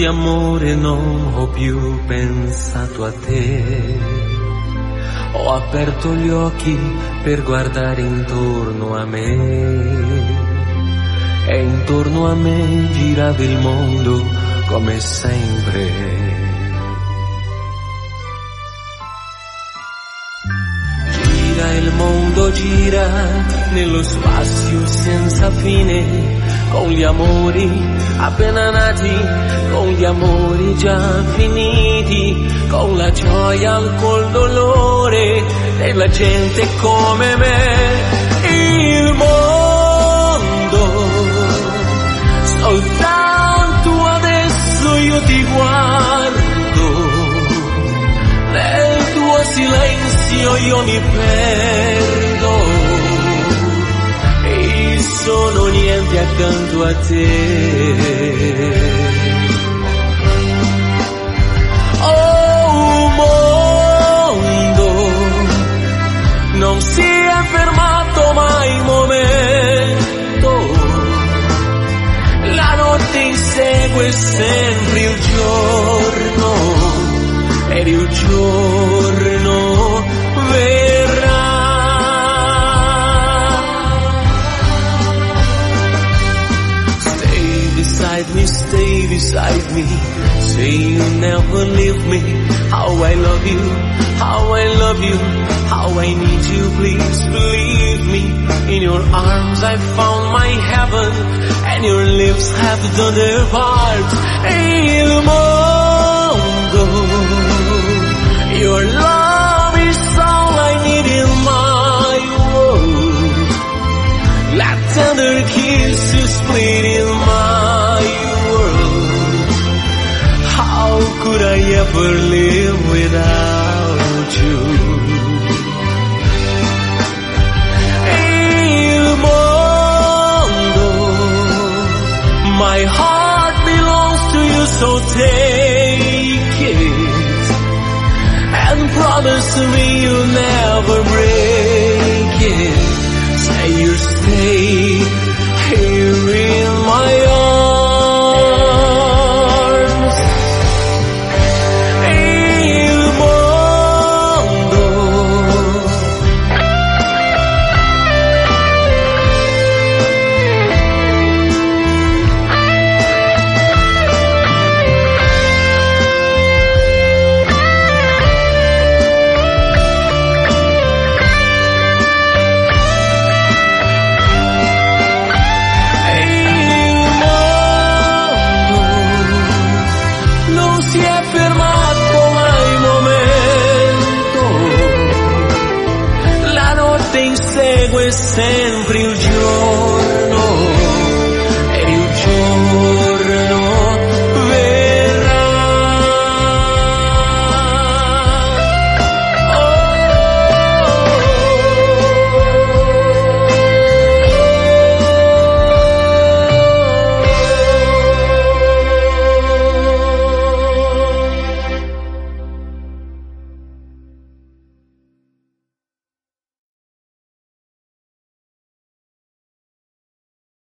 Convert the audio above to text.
notti amore non ho più pensato a te. Ho aperto gli occhi per guardare intorno a me e intorno a me girava il mondo come sempre. Il mondo gira nello spazio senza fine, con gli amori appena nati, con gli amori già finiti, con la gioia, col dolore della gente come me. Il mondo, soltanto adesso io ti guardo, nel tuo silenzio io mi perdo e sono niente accanto a te. Oh mondo, non si è fermato mai il momento, la notte insegue sempre il giorno ed il giorno verrà. Stay beside me, say you never leave me. How I love you, how I love you, how I need you, please believe me. In your arms I found my heaven, and your lips have done their part. Il mondo, your love is all I need in my world. That tender kiss is split in my world. How could I ever live without you? Il mondo, my heart belongs to you, so take it and promise me you'll never break it. Say you'll stay here in my arms. Il mondo, si è fermato mai il momento, la notte insegue sempre il giorno